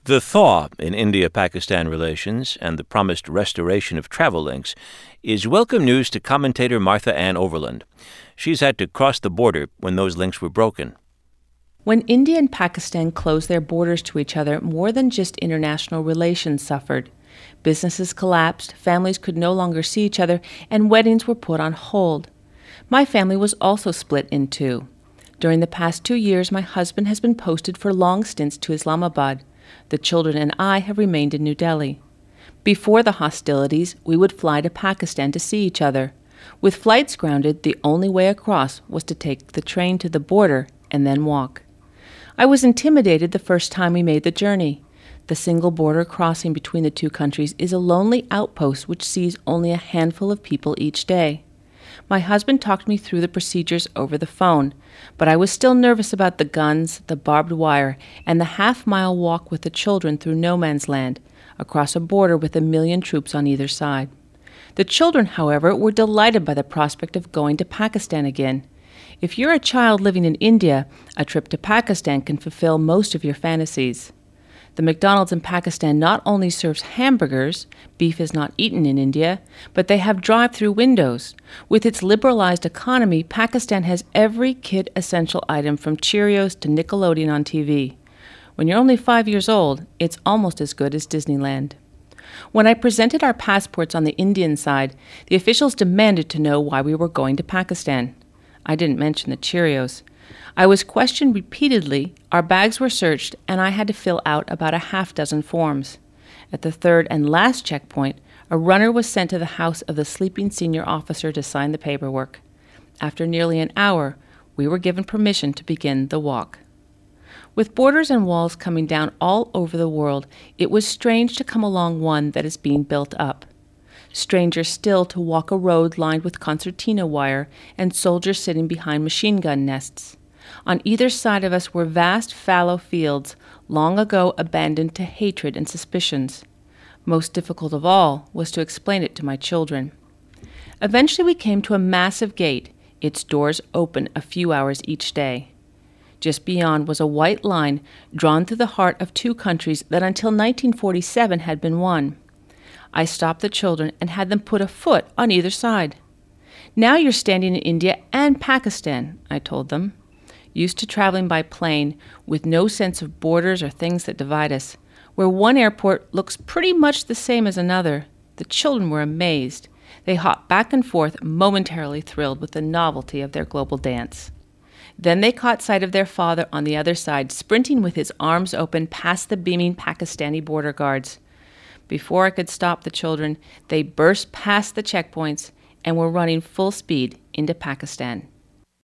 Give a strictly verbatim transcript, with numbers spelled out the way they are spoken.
The thaw in India-Pakistan relations and the promised restoration of travel links is welcome news to commentator Martha Ann Overland. She's had to cross the border when those links were broken. When India and Pakistan closed their borders to each other, more than just international relations suffered. Businesses collapsed, families could no longer see each other, and weddings were put on hold. My family was also split in two. During the past two years, my husband has been posted for long stints to Islamabad. The children and I have remained in New Delhi. Before the hostilities, we would fly to Pakistan to see each other. With flights grounded, the only way across was to take the train to the border and then walk. I was intimidated the first time we made the journey. The single border crossing between the two countries is a lonely outpost which sees only a handful of people each day. My husband talked me through the procedures over the phone, but I was still nervous about the guns, the barbed wire, and the half-mile walk with the children through no man's land, across a border with a million troops on either side. The children, however, were delighted by the prospect of going to Pakistan again. If you're a child living in India, a trip to Pakistan can fulfill most of your fantasies. The McDonald's in Pakistan not only serves hamburgers, beef is not eaten in India, but they have drive-through windows. With its liberalized economy, Pakistan has every kid essential item from Cheerios to Nickelodeon on T V. When you're only five years old, it's almost as good as Disneyland. When I presented our passports on the Indian side, the officials demanded to know why we were going to Pakistan. I didn't mention the Cheerios. I was questioned repeatedly, our bags were searched, and I had to fill out about a half dozen forms. At the third and last checkpoint, a runner was sent to the house of the sleeping senior officer to sign the paperwork. After nearly an hour, we were given permission to begin the walk. With borders and walls coming down all over the world, it was strange to come along one that is being built up. Stranger still to walk a road lined with concertina wire and soldiers sitting behind machine gun nests. On either side of us were vast fallow fields, long ago abandoned to hatred and suspicions. Most difficult of all was to explain it to my children. Eventually we came to a massive gate, its doors open a few hours each day. Just beyond was a white line drawn through the heart of two countries that until nineteen forty-seven had been one. I stopped the children and had them put a foot on either side. Now you're standing in India and Pakistan, I told them. Used to traveling by plane, with no sense of borders or things that divide us, where one airport looks pretty much the same as another, the children were amazed. They hopped back and forth, momentarily thrilled with the novelty of their global dance. Then they caught sight of their father on the other side, sprinting with his arms open past the beaming Pakistani border guards. Before I could stop the children, they burst past the checkpoints and were running full speed into Pakistan.